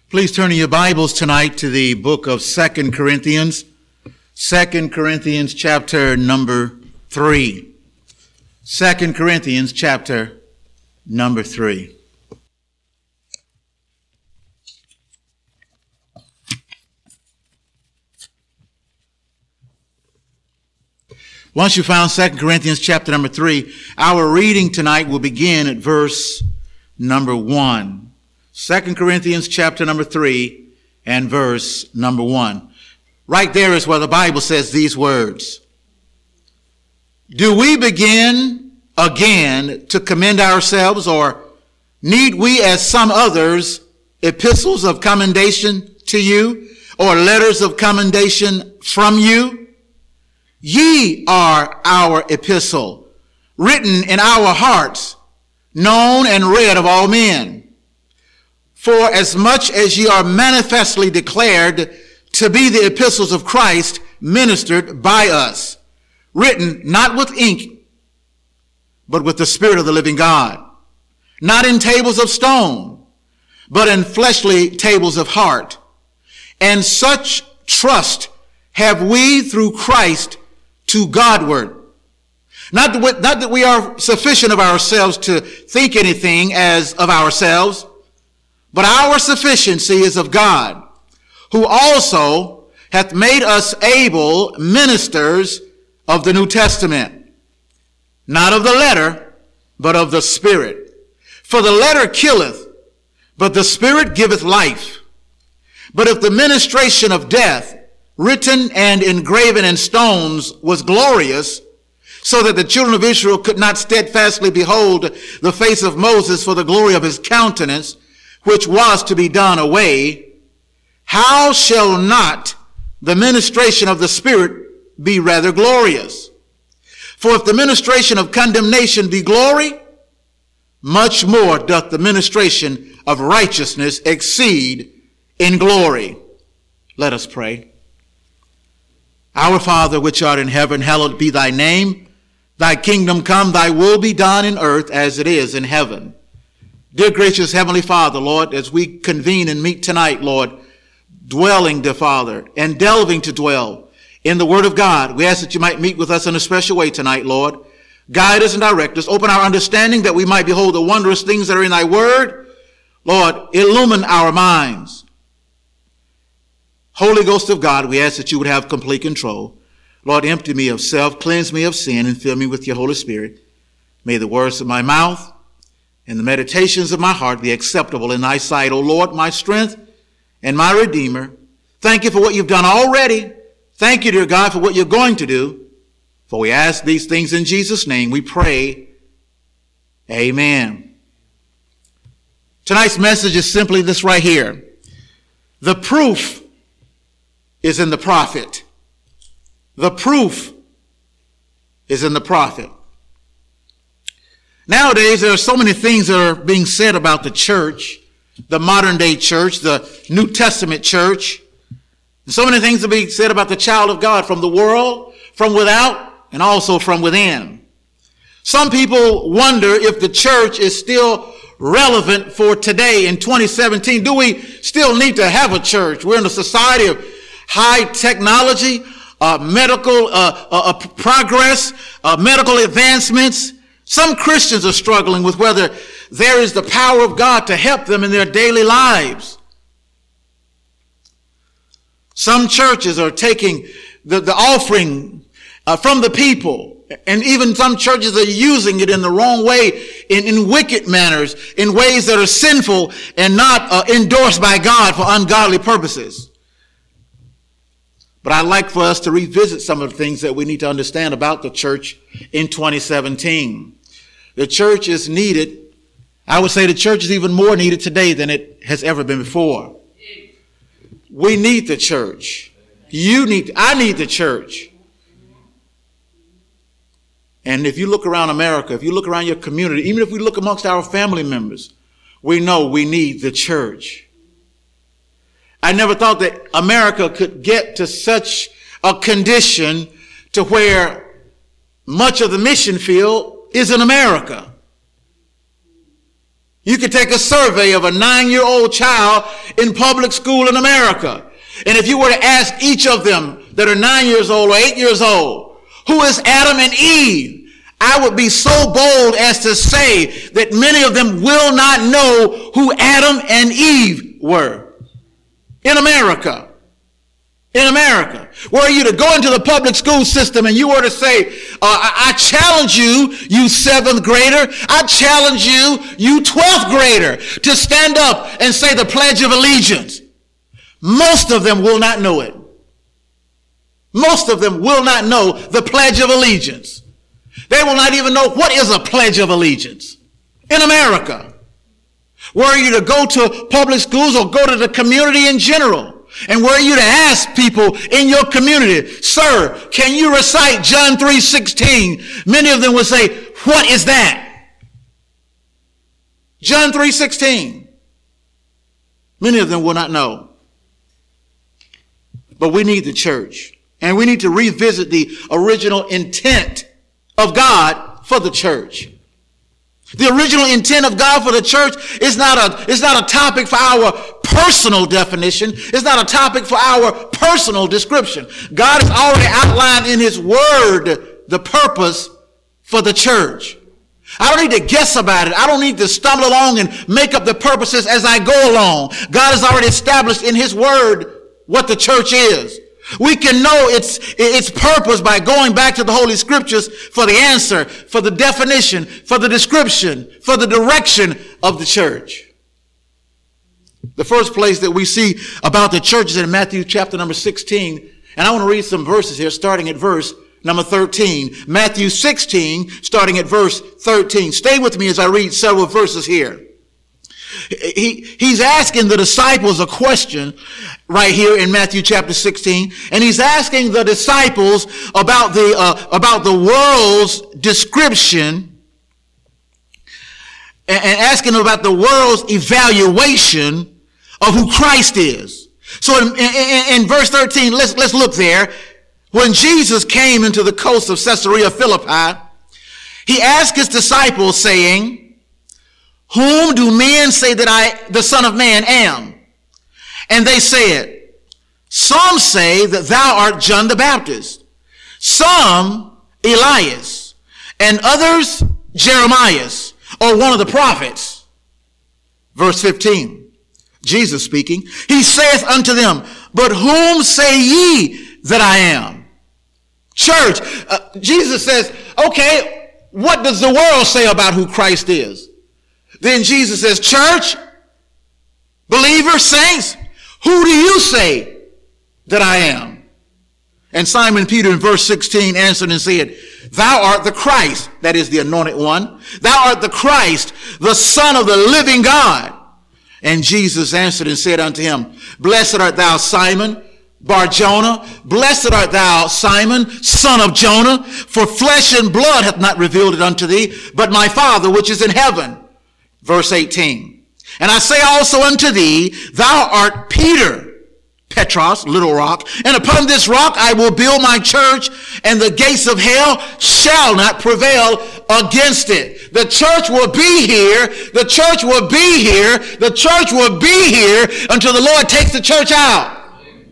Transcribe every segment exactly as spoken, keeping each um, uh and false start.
Please turn in your Bibles tonight to the book of Second Corinthians. Second Corinthians chapter number three. Second Corinthians chapter number three. Once you found Second Corinthians chapter number three, our reading tonight will begin at verse number one. Second Corinthians chapter number three and verse number one. Right there is where the Bible says these words. Do we begin again to commend ourselves, or need we, as some others, epistles of commendation to you, or letters of commendation from you? Ye are our epistle, written in our hearts, known and read of all men. For as much as ye are manifestly declared to be the epistles of Christ, ministered by us, written not with ink, but with the Spirit of the living God, not in tables of stone, but in fleshly tables of heart. And such trust have we through Christ to Godward. Not that, we, not that we are sufficient of ourselves to think anything as of ourselves, but our sufficiency is of God, who also hath made us able ministers of the New Testament, not of the letter, but of the Spirit. For the letter killeth, but the Spirit giveth life. But if the ministration of death, written and engraven in stones, was glorious, so that the children of Israel could not steadfastly behold the face of Moses for the glory of his countenance, which was to be done away, how shall not the ministration of the Spirit be rather glorious? For if the ministration of condemnation be glory, much more doth the ministration of righteousness exceed in glory. Let us pray. Our Father, which art in heaven, hallowed be thy name. Thy kingdom come, thy will be done in earth as it is in heaven. Dear gracious Heavenly Father, Lord, as we convene and meet tonight, Lord, dwelling, dear Father, and delving to dwell in the Word of God, we ask that you might meet with us in a special way tonight, Lord. Guide us and direct us. Open our understanding that we might behold the wondrous things that are in thy Word. Lord, illumine our minds. Holy Ghost of God, we ask that you would have complete control. Lord, empty me of self, cleanse me of sin, and fill me with your Holy Spirit. May the words of my mouth and the meditations of my heart be acceptable in thy sight, O Lord, my strength and my Redeemer. Thank you for what you've done already. Thank you, dear God, for what you're going to do. For we ask these things in Jesus' name. We pray. Amen. Tonight's message is simply this right here. The proof is in the prophet. The proof is in the prophet. Nowadays, there are so many things that are being said about the church, the modern day church, the New Testament church. So many things are being said about the child of God from the world, from without, and also from within. Some people wonder if the church is still relevant for today in twenty seventeen. Do we still need to have a church? We're in a society of high technology, uh, medical uh, uh, progress, uh, medical advancements. Some Christians are struggling with whether there is the power of God to help them in their daily lives. Some churches are taking the, the offering uh, from the people, and even some churches are using it in the wrong way, in, in wicked manners, in ways that are sinful and not uh, endorsed by God for ungodly purposes. But I'd like for us to revisit some of the things that we need to understand about the church in twenty seventeen. The church is needed. I would say the church is even more needed today than it has ever been before. We need the church. You need, I need the church. And if you look around America, if you look around your community, even if we look amongst our family members, we know we need the church. I never thought that America could get to such a condition to where much of the mission field is in America. You could take a survey of a nine-year-old child in public school in America. And if you were to ask each of them that are nine years old or eight years old, who is Adam and Eve? I would be so bold as to say that many of them will not know who Adam and Eve were. In America. In America. Were you to go into the public school system and you were to say, uh, I, I challenge you, you seventh grader, I challenge you, you twelfth grader, to stand up and say the Pledge of Allegiance. Most of them will not know it. Most of them will not know the Pledge of Allegiance. They will not even know what is a Pledge of Allegiance in America. Were you to go to public schools or go to the community in general, and were you to ask people in your community, sir, can you recite John three sixteen? Many of them would say, what is that? John three sixteen. Many of them will not know. But we need the church. And we need to revisit the original intent of God for the church. The original intent of God for the church is not a, is not a topic for our personal definition. It's not a topic for our personal description. God has already outlined in his word the purpose for the church. I don't need to guess about it. I don't need to stumble along and make up the purposes as I go along. God has already established in his word what the church is. We can know its, its purpose by going back to the Holy Scriptures for the answer, for the definition, for the description, for the direction of the church. The first place that we see about the church is in Matthew chapter number sixteen. And I want to read some verses here, starting at verse number thirteen. Matthew sixteen, starting at verse thirteen. Stay with me as I read several verses here. He, he's asking the disciples a question right here in Matthew chapter sixteen, and he's asking the disciples about the uh, about the world's description and, and asking about the world's evaluation of who Christ is. So in, in, in verse thirteen, let's let's look there. When Jesus came into the coast of Caesarea Philippi, he asked his disciples, saying, whom do men say that I, the Son of Man, am? And they said, some say that thou art John the Baptist, some Elias, and others Jeremiah, or one of the prophets. Verse fifteen, Jesus speaking, he saith unto them, but whom say ye that I am? Church, uh, Jesus says, okay, what does the world say about who Christ is? Then Jesus says, church, believers, saints, who do you say that I am? And Simon Peter in verse sixteen answered and said, thou art the Christ, that is the anointed one. Thou art the Christ, the Son of the living God. And Jesus answered and said unto him, blessed art thou, Simon Bar-Jonah, blessed art thou, Simon, son of Jonah, for flesh and blood hath not revealed it unto thee, but my Father which is in heaven. Verse eighteen, and I say also unto thee, thou art Peter, Petros, little rock, and upon this rock I will build my church, and the gates of hell shall not prevail against it. The church will be here, the church will be here, the church will be here until the Lord takes the church out.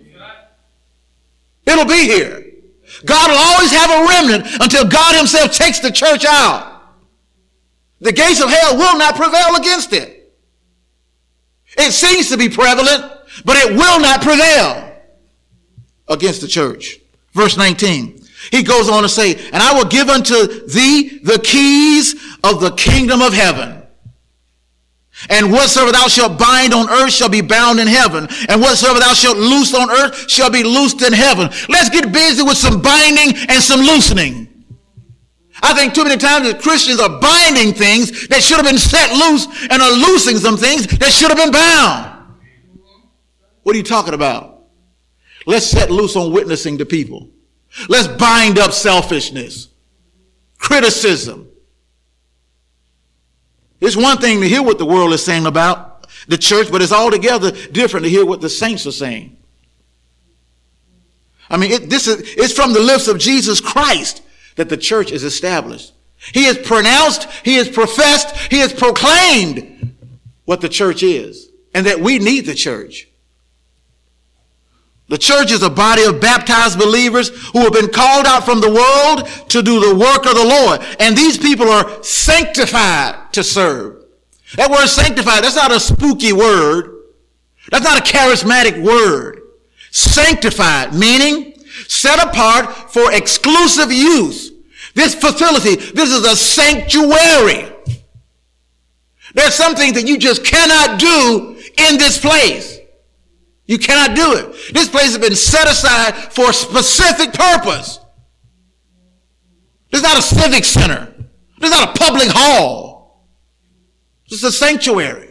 It'll be here. God will always have a remnant until God himself takes the church out. The gates of hell will not prevail against it. It seems to be prevalent, but it will not prevail against the church. Verse nineteen, he goes on to say, and I will give unto thee the keys of the kingdom of heaven. And whatsoever thou shalt bind on earth shall be bound in heaven. And whatsoever thou shalt loose on earth shall be loosed in heaven. Let's get busy with some binding and some loosening. I think too many times that Christians are binding things that should have been set loose and are loosing some things that should have been bound. What are you talking about? Let's set loose on witnessing to people. Let's bind up selfishness, criticism. It's one thing to hear what the world is saying about the church, but it's altogether different to hear what the saints are saying. I mean, it, this is it's from the lips of Jesus Christ that the church is established. He has pronounced, he has professed, he has proclaimed what the church is and that we need the church. The church is a body of baptized believers who have been called out from the world to do the work of the Lord. And these people are sanctified to serve. That word sanctified, that's not a spooky word. That's not a charismatic word. Sanctified, meaning set apart for exclusive use. This facility, this is a sanctuary. There's something that you just cannot do in this place. You cannot do it. This place has been set aside for a specific purpose. This is not a civic center. This is not a public hall. This is a sanctuary.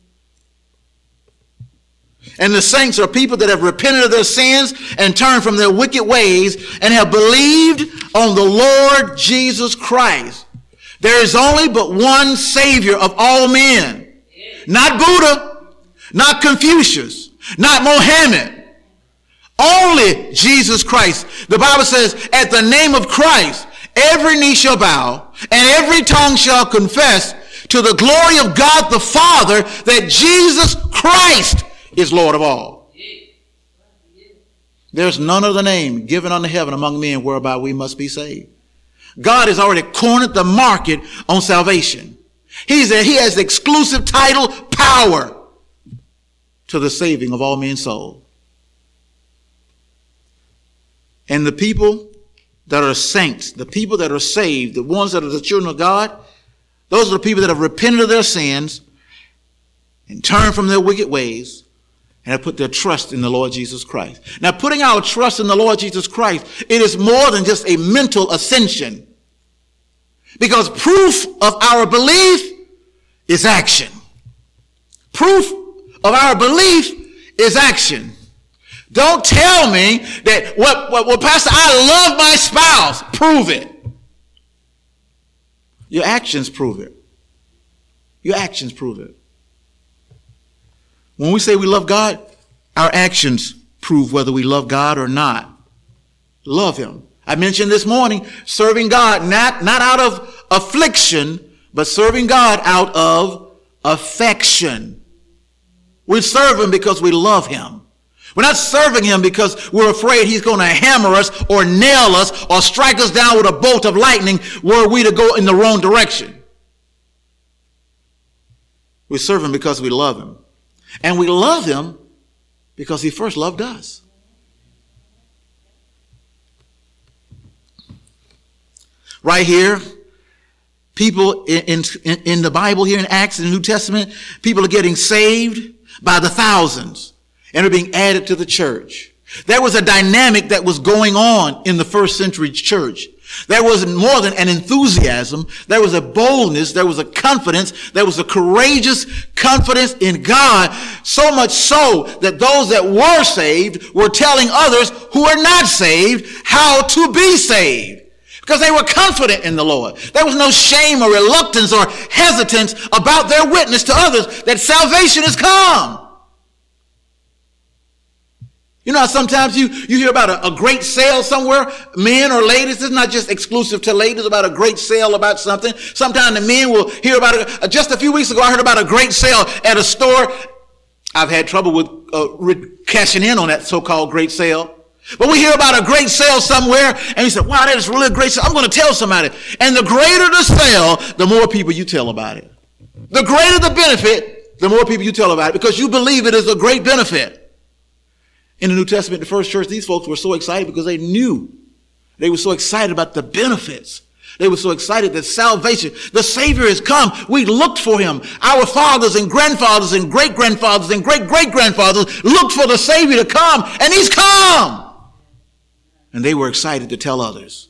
And the saints are people that have repented of their sins and turned from their wicked ways and have believed on the Lord Jesus Christ. There is only but one Savior of all men. Not Buddha, not Confucius, not Mohammed. Only Jesus Christ. The Bible says, at the name of Christ, every knee shall bow and every tongue shall confess to the glory of God the Father that Jesus Christ is Lord of all. There's none other name given unto heaven among men whereby we must be saved. God has already cornered the market on salvation. He's a, he has exclusive title power to the saving of all men's souls. And the people that are saints, the people that are saved, the ones that are the children of God, those are the people that have repented of their sins and turned from their wicked ways and have put their trust in the Lord Jesus Christ. Now, putting our trust in the Lord Jesus Christ, it is more than just a mental ascension. Because proof of our belief is action. Proof of our belief is action. Don't tell me that, what, what, well, Pastor, I love my spouse. Prove it. Your actions prove it. Your actions prove it. When we say we love God, our actions prove whether we love God or not. Love him. I mentioned this morning, serving God, not, not out of affliction, but serving God out of affection. We serve him because we love him. We're not serving him because we're afraid he's going to hammer us or nail us or strike us down with a bolt of lightning were we to go in the wrong direction. We serve him because we love him. And we love him because he first loved us. Right here, people in, in, in the Bible here in Acts and the New Testament, people are getting saved by the thousands and are being added to the church. There was a dynamic that was going on in the first century church. There was more than an enthusiasm. There was a boldness. There was a confidence. There was a courageous confidence in God, so much so that those that were saved were telling others who are not saved how to be saved. Because they were confident in the Lord. There was no shame or reluctance or hesitance about their witness to others that salvation has come. You know how sometimes you, you hear about a, a great sale somewhere, men or ladies. This is not just exclusive to ladies about a great sale about something. Sometimes the men will hear about it. Uh, just a few weeks ago, I heard about a great sale at a store. I've had trouble with uh, re- cashing in on that so-called great sale. But we hear about a great sale somewhere, and we say, wow, that is really a great sale. I'm going to tell somebody. And the greater the sale, the more people you tell about it. The greater the benefit, the more people you tell about it, because you believe it is a great benefit. In the New Testament, the first church, these folks were so excited because they knew. They were so excited about the benefits. They were so excited that salvation, the Savior has come. We looked for him. Our fathers and grandfathers and great-grandfathers and great-great-grandfathers looked for the Savior to come, and he's come. And they were excited to tell others.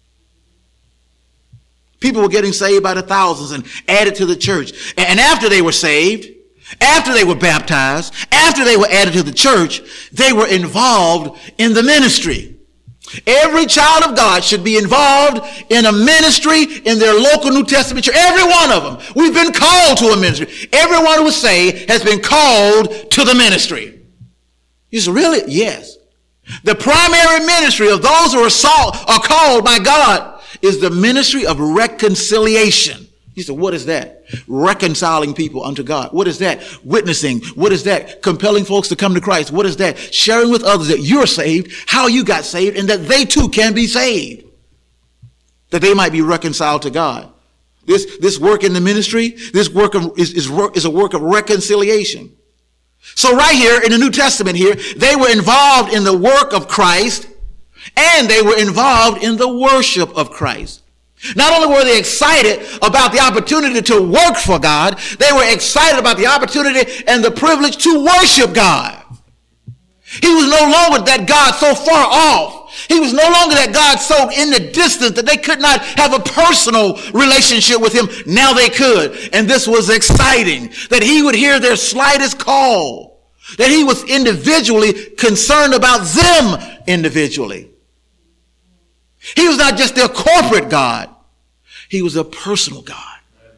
People were getting saved by the thousands and added to the church. And after they were saved, after they were baptized, after they were added to the church, they were involved in the ministry. Every child of God should be involved in a ministry in their local New Testament church. Every one of them. We've been called to a ministry. Everyone who was saved has been called to the ministry. You say, really? Yes. The primary ministry of those who are, sought, are called by God is the ministry of reconciliation. He said, what is that? Reconciling people unto God. What is that? Witnessing. What is that? Compelling folks to come to Christ. What is that? Sharing with others that you're saved, how you got saved, and that they too can be saved. That they might be reconciled to God. This, this work in the ministry, this work of, is, is, work, is a work of reconciliation. So right here in the New Testament here, they were involved in the work of Christ, and they were involved in the worship of Christ. Not only were they excited about the opportunity to work for God, they were excited about the opportunity and the privilege to worship God. He was no longer that God so far off. He was no longer that God so in the distance that they could not have a personal relationship with him. Now they could. And this was exciting, that he would hear their slightest call, that he was individually concerned about them individually. He was not just their corporate God. He was a personal God.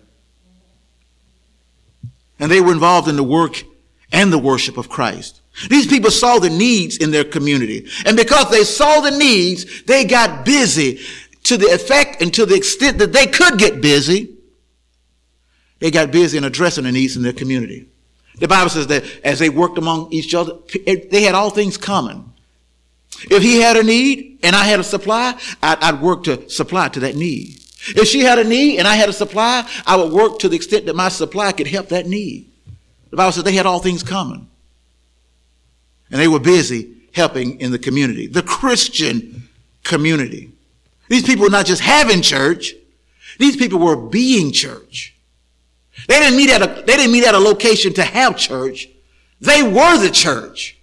And they were involved in the work and the worship of Christ. These people saw the needs in their community. And because they saw the needs, they got busy to the effect and to the extent that they could get busy. They got busy in addressing the needs in their community. The Bible says that as they worked among each other, they had all things common. If he had a need and I had a supply, I'd, I'd work to supply to that need. If she had a need and I had a supply, I would work to the extent that my supply could help that need. The Bible says they had all things common. And they were busy helping in the community, the Christian community. These people were not just having church. These people were being church. They didn't meet at a, they didn't meet at a location to have church. They were the church.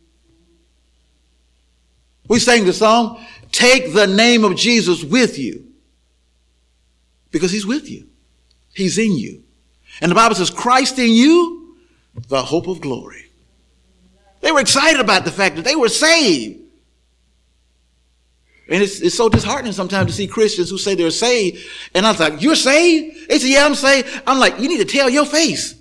We sang the song, take the name of Jesus with you. Because he's with you. He's in you. And the Bible says, Christ in you, the hope of glory. They were excited about the fact that they were saved. And it's, it's so disheartening sometimes to see Christians who say they're saved. And I was like, you're saved? They say, yeah, I'm saved. I'm like, you need to tell your face.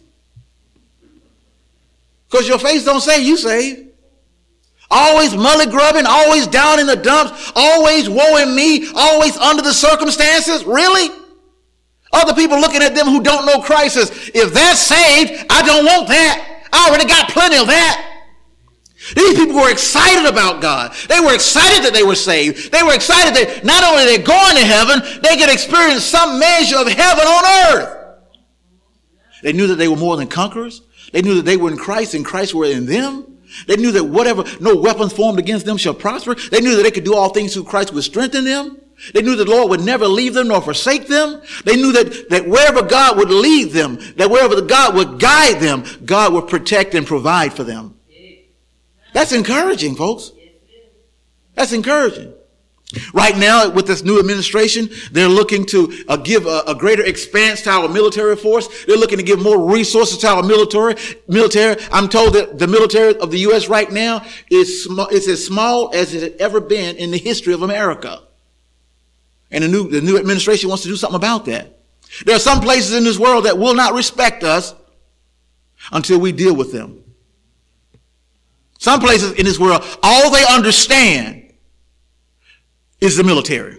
Because your face don't say you saved. Always mully grubbing, always down in the dumps, always woe in me, always under the circumstances. Really? Other people looking at them who don't know Christ says, if that's saved, I don't want that. I already got plenty of that. These people were excited about God. They were excited that they were saved. They were excited that not only they're going to heaven, they could experience some measure of heaven on earth. They knew that they were more than conquerors. They knew that they were in Christ and Christ were in them. They knew that whatever, no weapons formed against them shall prosper. They knew that they could do all things through Christ would strengthen them. They knew that the Lord would never leave them nor forsake them. They knew that, that wherever God would lead them, that wherever God would guide them, God would protect and provide for them. That's encouraging, folks. That's encouraging. Right now, with this new administration, they're looking to uh, give a, a greater expanse to our military force. They're looking to give more resources to our military. Military. I'm told that the military of the U S right now is, sm- is as small as it has ever been in the history of America. And the new, the new administration wants to do something about that. There are some places in this world that will not respect us until we deal with them. Some places in this world, all they understand is the military.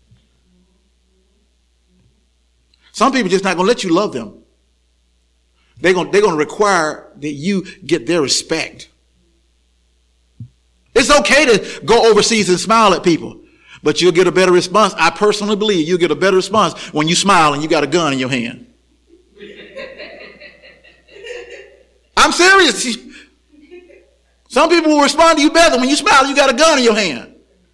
Some people are just not going to let you love them. They're going, they're going to require that you get their respect. It's okay to go overseas and smile at people, but you'll get a better response. I personally believe you'll get a better response when you smile and you got a gun in your hand. I'm serious. Some people will respond to you better when you smile and you got a gun in your hand.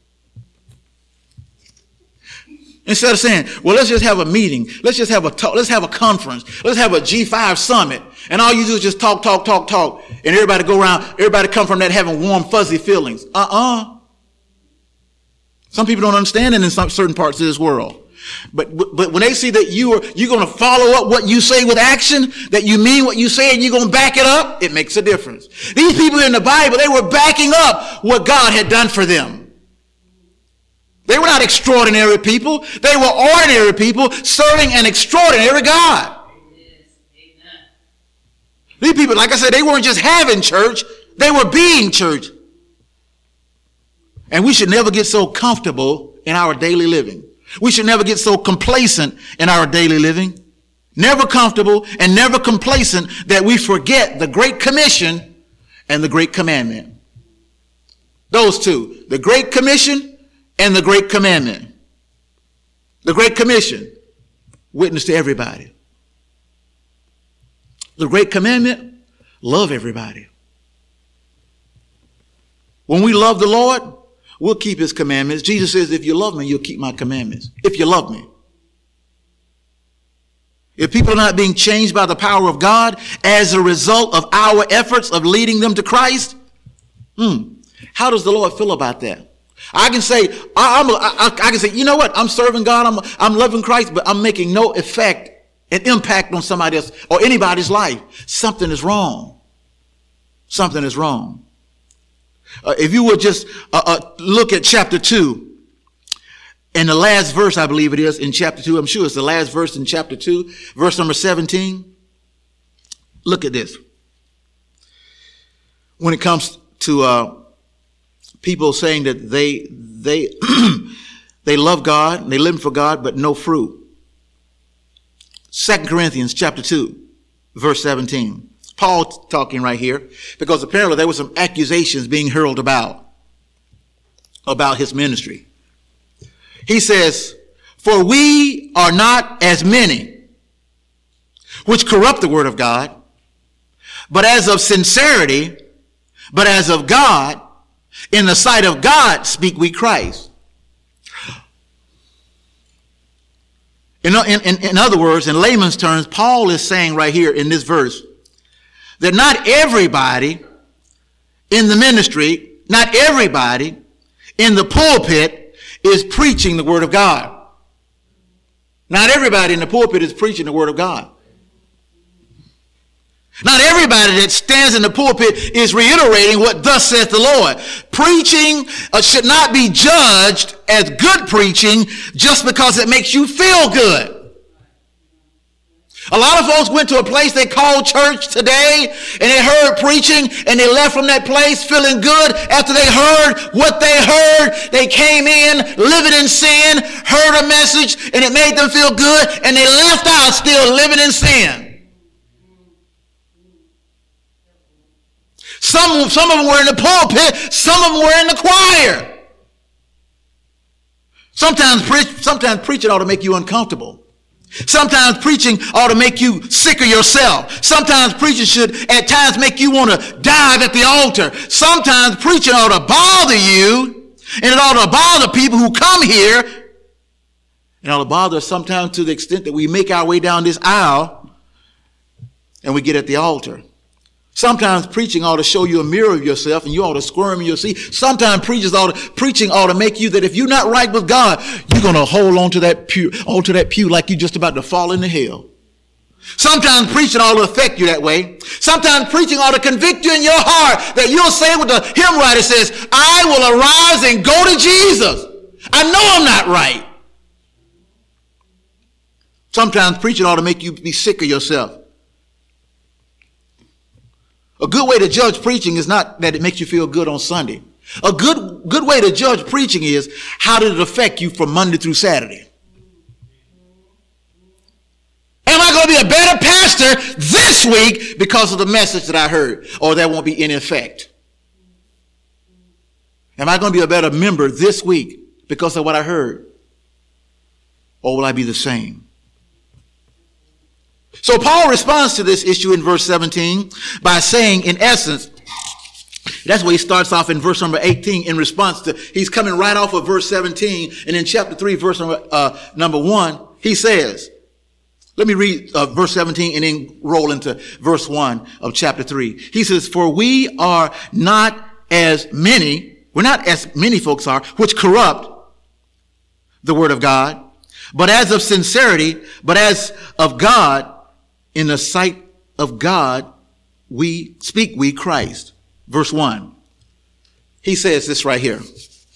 Instead of saying, well, let's just have a meeting. Let's just have a talk. Let's have a conference. Let's have a G five summit. And all you do is just talk, talk, talk, talk. And everybody go around, everybody come from that having warm, fuzzy feelings. Uh-uh. Some people don't understand it in some certain parts of this world. But, but when they see that you are, you're going to follow up what you say with action, that you mean what you say and you're going to back it up, it makes a difference. These people in the Bible, they were backing up what God had done for them. They were not extraordinary people. They were ordinary people serving an extraordinary God. Amen. These people, like I said, they weren't just having church. They were being church. And we should never get so comfortable in our daily living. We should never get so complacent in our daily living. never comfortable, and never complacent that we forget the Great Commission and the Great Commandment. Those two, the Great Commission and the Great Commandment. The Great Commission, witness to everybody. The Great Commandment, love everybody. When we love the Lord, we'll keep his commandments. Jesus says, if you love me, you'll keep my commandments. If you love me. If people are not being changed by the power of God as a result of our efforts of leading them to Christ, hmm, how does the Lord feel about that? I can say, I, I'm, I, I can say, you know what? I'm serving God. I'm, I'm loving Christ, but I'm making no effect and impact on somebody else or anybody's life. Something is wrong. Something is wrong. Uh, if you would just uh, uh, look at chapter two. In the last verse, I believe it is, in chapter two, I'm sure it's the last verse in chapter two, verse number seventeen. Look at this. When it comes to uh, people saying that they they they love God, they live for God, but no fruit. Second Corinthians chapter two, verse seventeen. Paul talking right here, because apparently there were some accusations being hurled about, about his ministry. He says, for we are not as many which corrupt the word of God, but as of sincerity, but as of God, in the sight of God speak we Christ. In, in, in other words, in layman's terms, Paul is saying right here in this verse that not everybody in the ministry, not everybody in the pulpit is preaching the word of God. Not everybody in the pulpit is preaching the word of God. Not everybody that stands in the pulpit is reiterating what thus saith the Lord. Preaching uh, should not be judged as good preaching just because it makes you feel good. A lot of folks went to a place they called church today and they heard preaching and they left from that place feeling good after they heard what they heard. They came in living in sin, heard a message, and it made them feel good, and they left out still living in sin. Some, some of them were in the pulpit, some of them were in the choir. Sometimes, pre- sometimes preaching ought to make you uncomfortable. Sometimes preaching ought to make you sick of yourself. Sometimes preaching should at times make you want to dive at the altar. Sometimes preaching ought to bother you, and it ought to bother people who come here. It ought to bother us sometimes to the extent that we make our way down this aisle and we get at the altar. Sometimes preaching ought to show you a mirror of yourself and you ought to squirm in your seat. Sometimes preachers ought to, preaching ought to make you that if you're not right with God, you're going to hold on to that pew, onto that pew like you're just about to fall into hell. Sometimes preaching ought to affect you that way. Sometimes preaching ought to convict you in your heart that you'll say what the hymn writer says, I will arise and go to Jesus. I know I'm not right. Sometimes preaching ought to make you be sick of yourself. A good way to judge preaching is not that it makes you feel good on Sunday. A good, good way to judge preaching is how did it affect you from Monday through Saturday? Am I going to be a better pastor this week because of the message that I heard, or there won't be any effect? Am I going to be a better member this week because of what I heard, or will I be the same? So Paul responds to this issue in verse seventeen by saying, in essence, that's where he starts off in verse number eighteen in response to, he's coming right off of verse seventeen, and in chapter three, verse number, uh, number one, he says, let me read uh, verse seventeen and then roll into verse one of chapter three. He says, for we are not as many, we're not as many folks are, which corrupt the word of God, but as of sincerity, but as of God, in the sight of God, we speak we Christ. Verse one. He says this right here.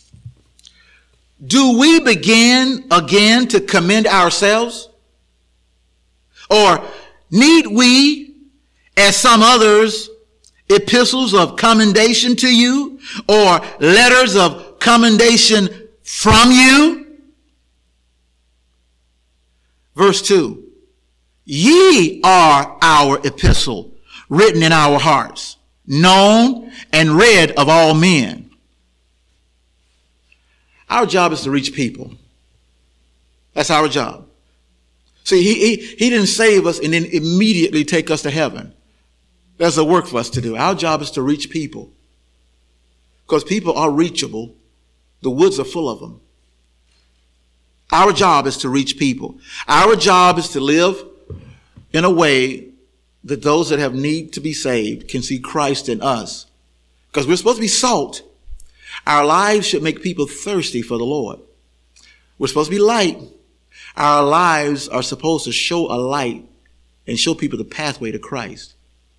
Do we begin again to commend ourselves? Or need we, as some others, epistles of commendation to you, or letters of commendation from you? Verse two. Ye are our epistle, written in our hearts, known and read of all men. Our job is to reach people. That's our job. See, he, he, he didn't save us and then immediately take us to heaven. There's a work for us to do. Our job is to reach people. Because people are reachable. The woods are full of them. Our job is to reach people. Our job is to live in a way that those that have need to be saved can see Christ in us. Because we're supposed to be salt. Our lives should make people thirsty for the Lord. We're supposed to be light. Our lives are supposed to show a light and show people the pathway to Christ.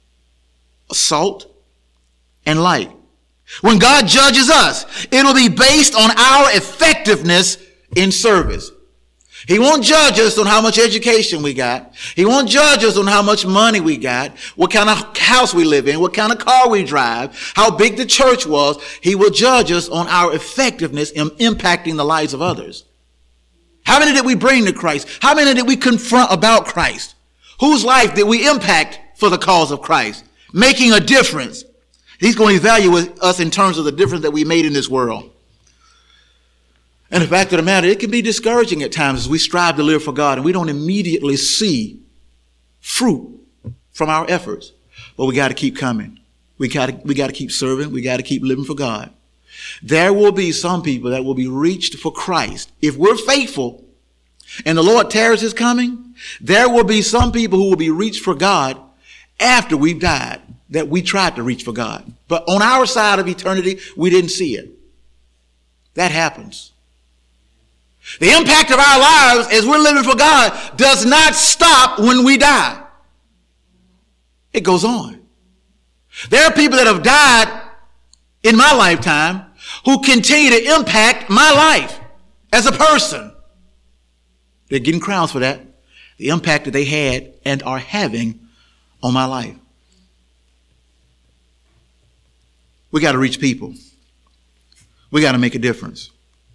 Salt and light. When God judges us, it'll be based on our effectiveness in service. He won't judge us on how much education we got. He won't judge us on how much money we got, what kind of house we live in, what kind of car we drive, how big the church was. He will judge us on our effectiveness in impacting the lives of others. How many did we bring to Christ? How many did we confront about Christ? Whose life did we impact for the cause of Christ? Making a difference. He's going to evaluate us in terms of the difference that we made in this world. And the fact of the matter, it can be discouraging at times as we strive to live for God and we don't immediately see fruit from our efforts. But we got to keep coming. We got to, we got to keep serving. We got to keep living for God. There will be some people that will be reached for Christ. If we're faithful and the Lord tarries his coming, there will be some people who will be reached for God after we've died, that we tried to reach for God. But on our side of eternity, we didn't see it. That happens. The impact of our lives as we're living for God does not stop when we die. It goes on. There are people that have died in my lifetime who continue to impact my life as a person. They're getting crowns for that. The impact that they had and are having on my life. We got to reach people. We got to make a difference.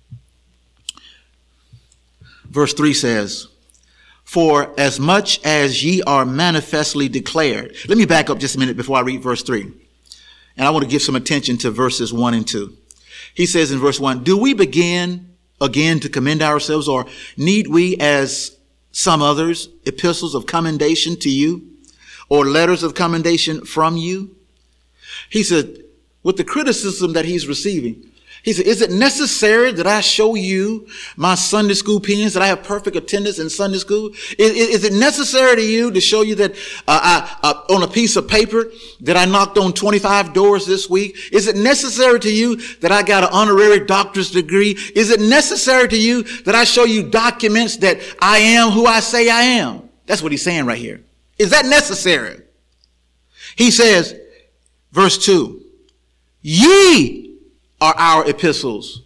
Verse three says, for as much as ye are manifestly declared. Let me back up just a minute before I read verse three. And I want to give some attention to verses one and two. He says in verse one, do we begin again to commend ourselves, or need we, as some others, epistles of commendation to you, or letters of commendation from you? He said, with the criticism that he's receiving, he said, is it necessary that I show you my Sunday school opinions, that I have perfect attendance in Sunday school? Is, is it necessary to you to show you that uh, I, uh, on a piece of paper that I knocked on twenty-five doors this week? Is it necessary to you that I got an honorary doctor's degree? Is it necessary to you that I show you documents that I am who I say I am? That's what he's saying right here. Is that necessary? He says, verse two, ye are our epistles.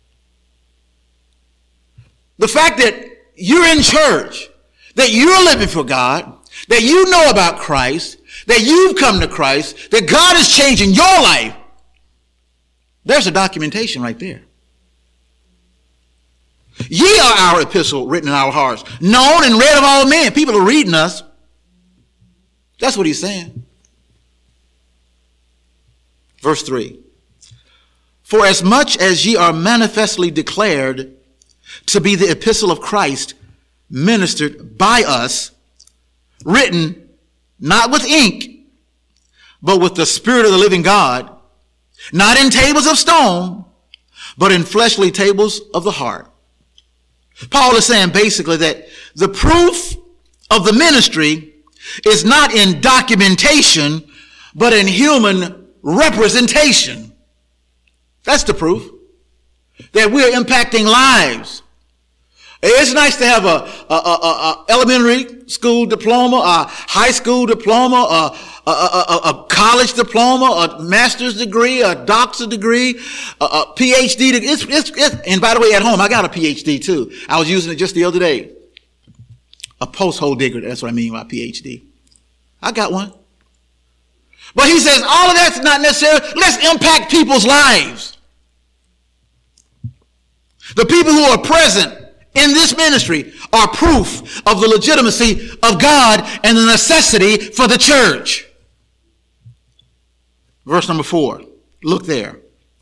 The fact that you're in church, that you're living for God, that you know about Christ, that you've come to Christ, that God is changing your life, there's a documentation right there. Ye are our epistle written in our hearts, known and read of all men. People are reading us. That's what he's saying. Verse three. For as much as ye are manifestly declared to be the epistle of Christ, ministered by us, written not with ink, but with the Spirit of the living God, not in tables of stone, but in fleshly tables of the heart. Paul is saying basically that the proof of the ministry is not in documentation, but in human representation. That's the proof that we're impacting lives. It's nice to have a, a, a, a elementary school diploma, a high school diploma, a, a, a, a college diploma, a master's degree, a doctor's degree, a, a P H D degree. It's, it's, it's, and by the way, at home, I got a P H D too. I was using it just the other day. A post-hole digger, that's what I mean by P H D. I got one. But he says all of that's not necessary. Let's impact people's lives. The people who are present in this ministry are proof of the legitimacy of God and the necessity for the church. Verse number four. Look there.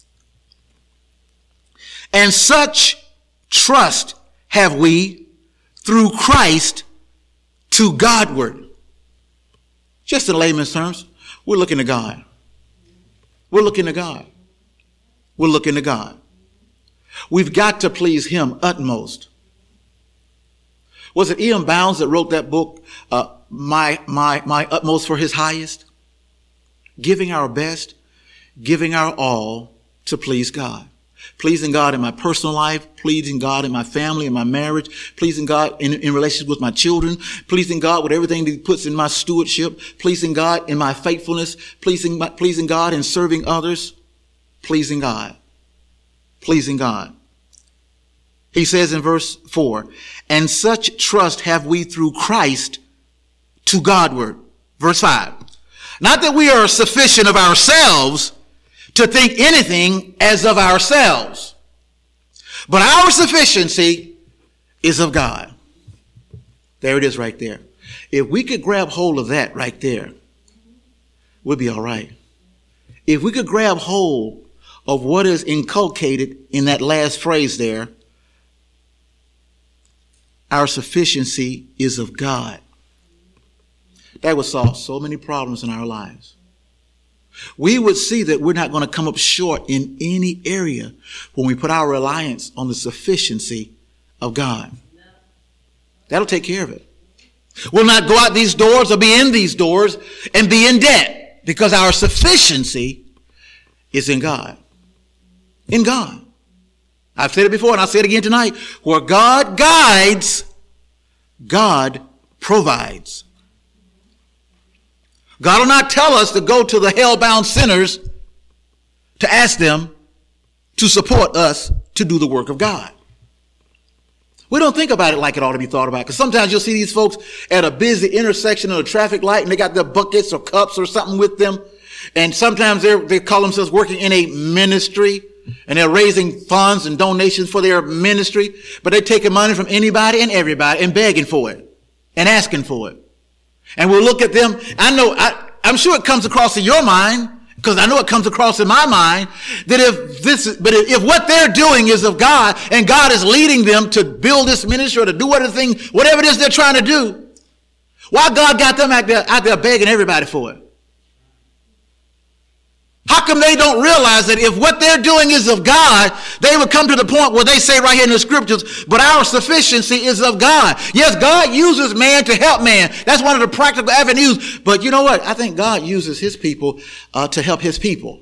And such trust have we through Christ to Godward. Just in layman's terms, we're looking to God. We're looking to God. We're looking to God. We've got to please him utmost. Was it Ian Bounds that wrote that book, uh, my, my, my Utmost for His Highest? Giving our best, giving our all to please God. Pleasing God in my personal life, pleasing God in my family, in my marriage, pleasing God in, in relationship with my children, pleasing God with everything that he puts in my stewardship, pleasing God in my faithfulness, pleasing, pleasing God in serving others, pleasing God, pleasing God. He says in verse four, and such trust have we through Christ to Godward. Verse five, not that we are sufficient of ourselves to think anything as of ourselves, but our sufficiency is of God. There it is right there. If we could grab hold of that right there, we'll be all right. If we could grab hold of what is inculcated in that last phrase there, our sufficiency is of God, that would solve so many problems in our lives. We would see that we're not going to come up short in any area when we put our reliance on the sufficiency of God. That'll take care of it. We'll not go out these doors or be in these doors and be in debt because our sufficiency is in God. In God. I've said it before and I'll say it again tonight. Where God guides, God provides. God will not tell us to go to the hell-bound sinners to ask them to support us to do the work of God. We don't think about it like it ought to be thought about. Because sometimes you'll see these folks at a busy intersection of a traffic light and they got their buckets or cups or something with them. And sometimes they they call themselves working in a ministry and they're raising funds and donations for their ministry. But they're taking money from anybody and everybody and begging for it and asking for it. And we'll look at them. I know, I, I'm sure it comes across in your mind, because I know it comes across in my mind, that if this, but if, if what they're doing is of God, and God is leading them to build this ministry or to do whatever thing, whatever it is they're trying to do, why God got them out there, out there begging everybody for it? How come they don't realize that if what they're doing is of God, they would come to the point where they say right here in the scriptures, but our sufficiency is of God. Yes, God uses man to help man. That's one of the practical avenues. But you know what? I think God uses his people uh, to help his people.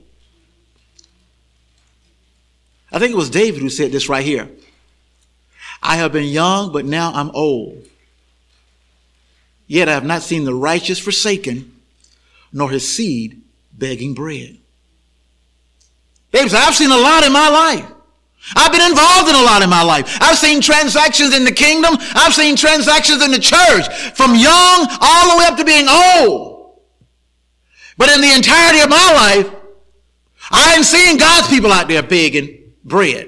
I think it was David who said this right here. I have been young, but now I'm old. Yet I have not seen the righteous forsaken, nor his seed begging bread. David said, I've seen a lot in my life. I've been involved in a lot in my life. I've seen transactions in the kingdom. I've seen transactions in the church from young all the way up to being old. But in the entirety of my life, I ain't seen God's people out there begging bread.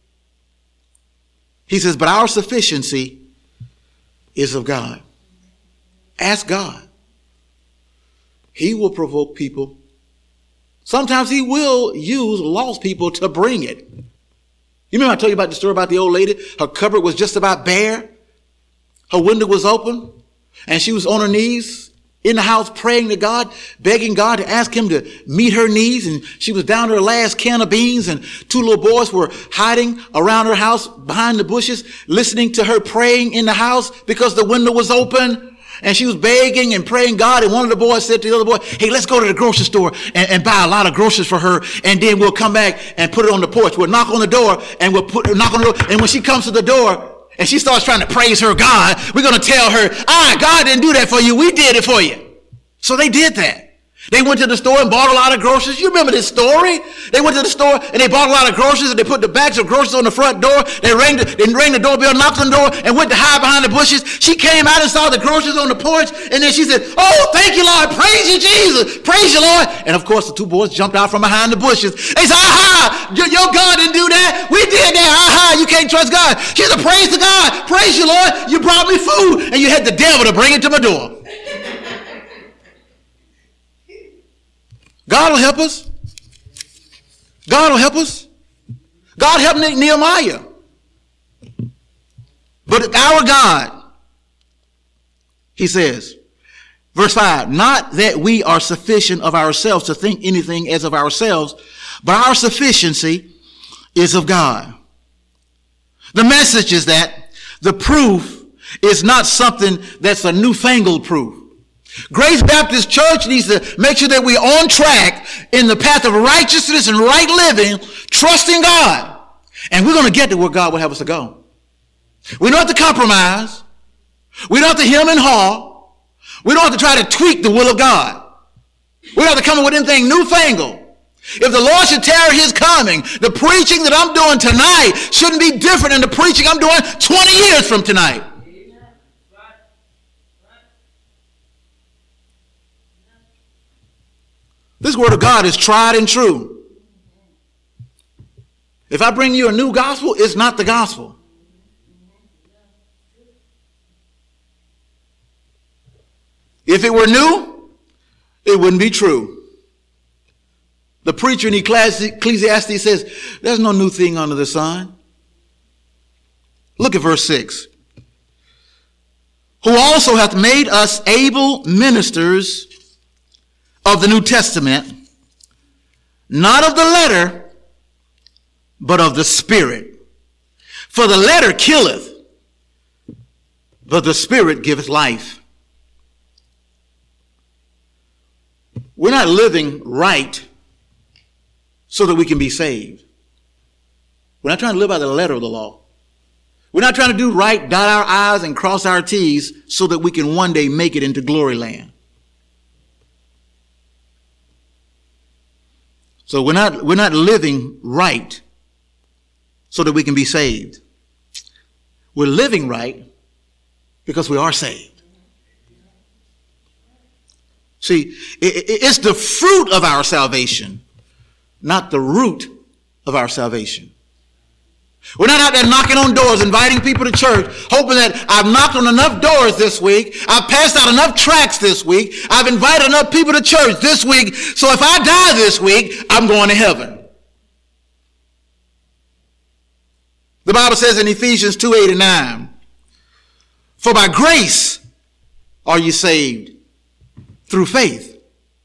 He says, but our sufficiency is of God. Ask God. He will provoke people. Sometimes he will use lost people to bring it. You remember I told you about the story about the old lady? Her cupboard was just about bare. Her window was open. And she was on her knees in the house praying to God, begging God to ask him to meet her needs. And she was down to her last can of beans. And two little boys were hiding around her house behind the bushes, listening to her praying in the house because the window was open. And she was begging and praying God. And one of the boys said to the other boy, hey, let's go to the grocery store and, and buy a lot of groceries for her. And then we'll come back and put it on the porch. We'll knock on the door and we'll put knock on the door. And when she comes to the door and she starts trying to praise her God, we're going to tell her, ah, God didn't do that for you. We did it for you. So they did that. They went to the store and bought a lot of groceries. You remember this story? They went to the store and they bought a lot of groceries and they put the bags of groceries on the front door. They rang the, they rang the doorbell, knocked on the door, and went to hide behind the bushes. She came out and saw the groceries on the porch, and then she said, "Oh, thank you, Lord. Praise you, Jesus. Praise you, Lord." And of course, the two boys jumped out from behind the bushes. They said, "Aha, your, your God didn't do that. We did that. Aha, you can't trust God." She said, "Praise to God. Praise you, Lord. You brought me food, and you had the devil to bring it to my door." God will help us. God will help us. God helped Nehemiah. But our God, he says, verse five, not that we are sufficient of ourselves to think anything as of ourselves, but our sufficiency is of God. The message is that the proof is not something that's a newfangled proof. Grace Baptist Church needs to make sure that we're on track in the path of righteousness and right living, trusting God. And we're going to get to where God will have us to go. We don't have to compromise. We don't have to hem and haw. We don't have to try to tweak the will of God. We don't have to come up with anything newfangled. If the Lord should tarry his coming, the preaching that I'm doing tonight shouldn't be different than the preaching I'm doing twenty years from tonight. This word of God is tried and true. If I bring you a new gospel, it's not the gospel. If it were new, it wouldn't be true. The preacher in Ecclesiastes says, there's no new thing under the sun. Look at verse six. Who also hath made us able ministers of the New Testament, not of the letter, but of the Spirit. For the letter killeth, but the Spirit giveth life. We're not living right so that we can be saved. We're not trying to live by the letter of the law. We're not trying to do right, dot our I's and cross our T's so that we can one day make it into glory land. So we're not, we're not living right so that we can be saved. We're living right because we are saved. See, it's the fruit of our salvation, not the root of our salvation. We're not out there knocking on doors, inviting people to church, hoping that I've knocked on enough doors this week, I've passed out enough tracts this week, I've invited enough people to church this week, so if I die this week, I'm going to heaven. The Bible says in Ephesians two, eight and nine, for by grace are you saved through faith.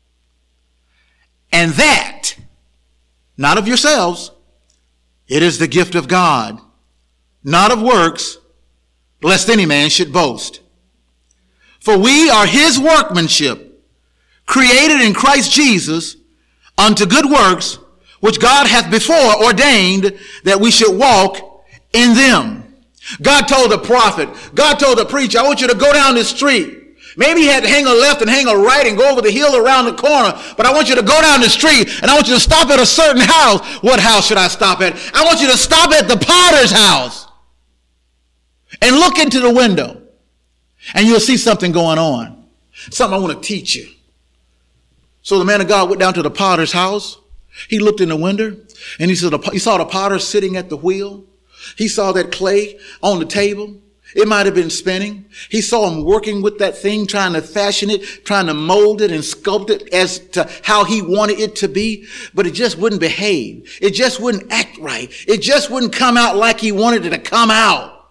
And that, not of yourselves, it is the gift of God, not of works, lest any man should boast. For we are his workmanship, created in Christ Jesus unto good works, which God hath before ordained that we should walk in them. God told the prophet, God told the preacher, I want you to go down this street. Maybe he had to hang a left and hang a right and go over the hill around the corner. But I want you to go down the street and I want you to stop at a certain house. What house should I stop at? I want you to stop at the potter's house and look into the window and you'll see something going on. Something I want to teach you. So the man of God went down to the potter's house. He looked in the window and he said, he saw the potter sitting at the wheel. He saw that clay on the table. It might have been spinning. He saw him working with that thing, trying to fashion it, trying to mold it and sculpt it as to how he wanted it to be. But it just wouldn't behave. It just wouldn't act right. It just wouldn't come out like he wanted it to come out.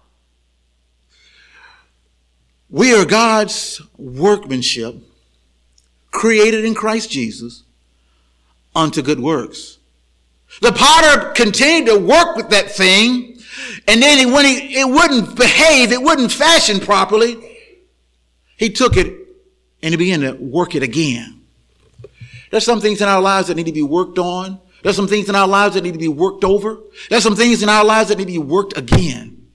We are God's workmanship, created in Christ Jesus unto good works. The potter continued to work with that thing. And then when he, it wouldn't behave, it wouldn't fashion properly, he took it and he began to work it again. There's some things in our lives that need to be worked on. There's some things in our lives that need to be worked over. There's some things in our lives that need to be worked again.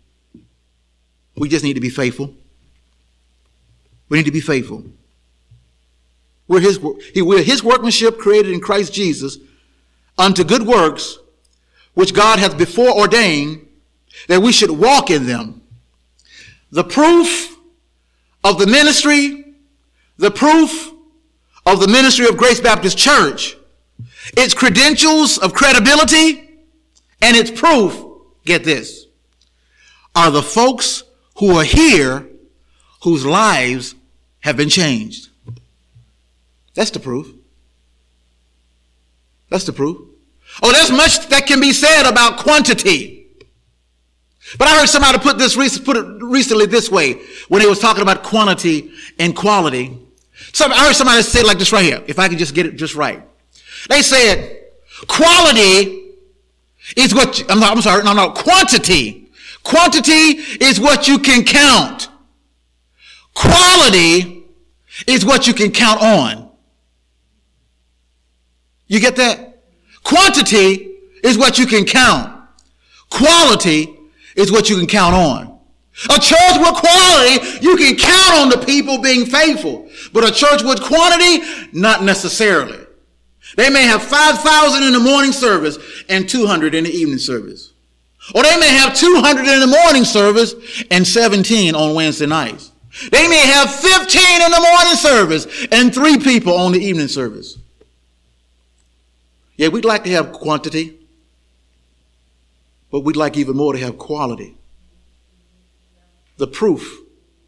We just need to be faithful. We need to be faithful. We're his, we're his workmanship created in Christ Jesus unto good works, which God hath before ordained that we should walk in them. The proof of the ministry, the proof of the ministry of Grace Baptist Church, its credentials of credibility, and its proof, get this, are the folks who are here whose lives have been changed. That's the proof. That's the proof. Oh, there's much that can be said about quantity. But I heard somebody put this put it recently this way when they was talking about quantity and quality. So I heard somebody say it like this right here, if I can just get it just right. They said, quality is what, you, I'm, not, I'm sorry, no, no, quantity. Quantity is what you can count. Quality is what you can count on. You get that? Quantity is what you can count. Quality is what you can count on. A church with quality, you can count on the people being faithful. But a church with quantity, not necessarily. They may have five thousand in the morning service and two hundred in the evening service. Or they may have two hundred in the morning service and seventeen on Wednesday nights. They may have fifteen in the morning service and three people on the evening service. Yeah, we'd like to have quantity, but we'd like even more to have quality. The proof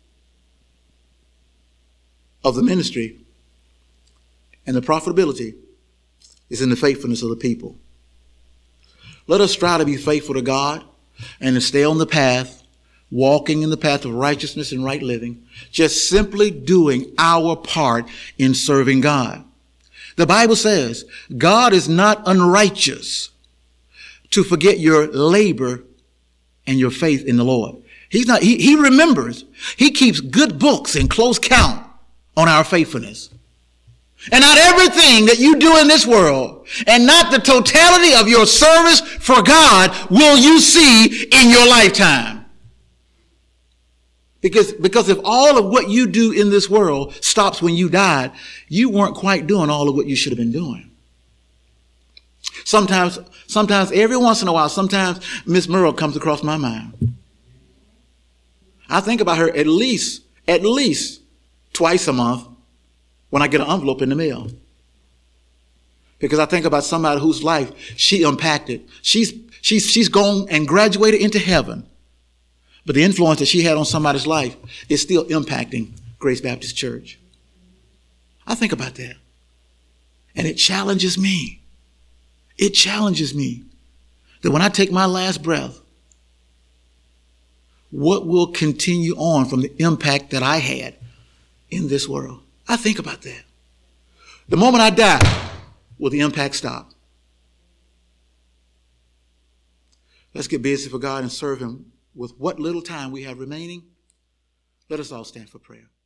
of the ministry and the profitability is in the faithfulness of the people. Let us try to be faithful to God and to stay on the path, walking in the path of righteousness and right living, just simply doing our part in serving God. The Bible says God is not unrighteous to forget your labor and your faith in the Lord. He's not, he, he remembers. He keeps good books and close count on our faithfulness. And not everything that you do in this world and not the totality of your service for God will you see in your lifetime. Because, because if all of what you do in this world stops when you died, you weren't quite doing all of what you should have been doing. Sometimes, sometimes every once in a while, sometimes Miss Merle comes across my mind. I think about her at least, at least twice a month when I get an envelope in the mail. Because I think about somebody whose life she impacted. She's, she's, she's gone and graduated into heaven. But the influence that she had on somebody's life is still impacting Grace Baptist Church. I think about that. And it challenges me. It challenges me that when I take my last breath, what will continue on from the impact that I had in this world? I think about that. The moment I die, will the impact stop? Let's get busy for God and serve him with what little time we have remaining. Let us all stand for prayer.